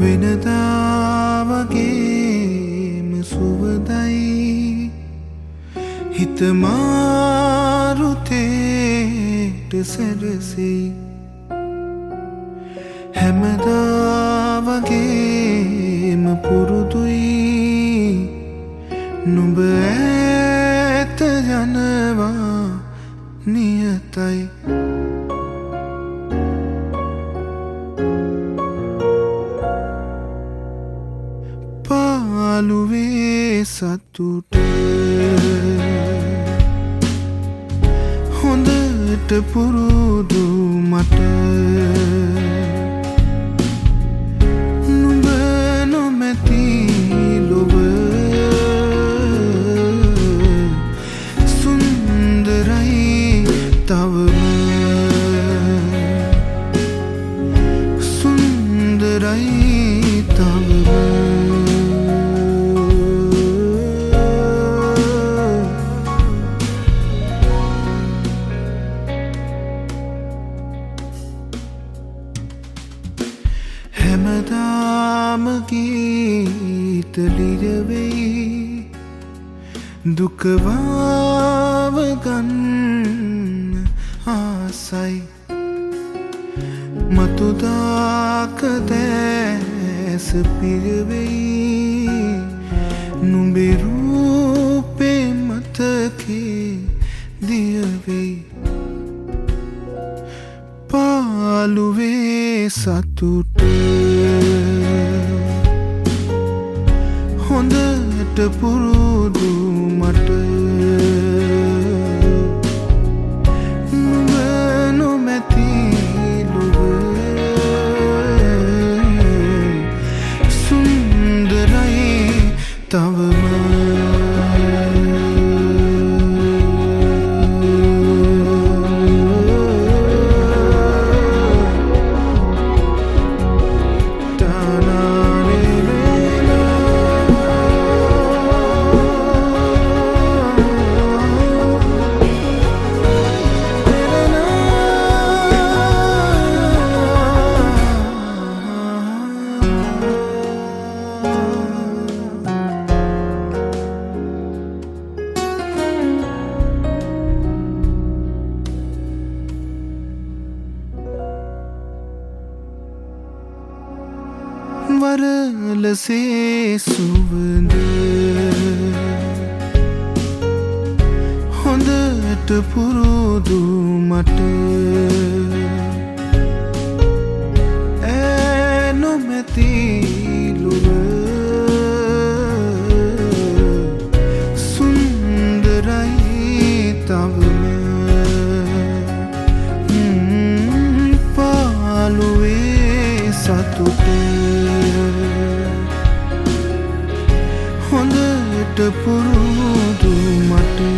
වෙනදා වගේම සුවදයි හිත මාරුතේට සැරසෙයි හැමදා වගේම පුරුදුයි නුඹ ඈත යනවා නියතයි පාළුවේ සතුට හොඳට පුරුදු මට නුඹ නොමැති ලොව සුන්දරයි තවම සුන්දරයි තවම හැමදාම ගීත ලියවෙයි දුක වාව ගන්න ආසයි මතුදාක දැස පිරවෙයි නුඹේ රූපේ මතකේ දියවෙයි පාළුවේ සතුට හොඳට පුරුදු මට නුඹ නොමැති ලොව සුන්දරයි තවම වරලසේ සුවඳ හොඳට පුරුදු මට ඈ නොමැති ලොව සුන්දරයි තවම පාළුවේ සතුට හොඳට පුරුදු මට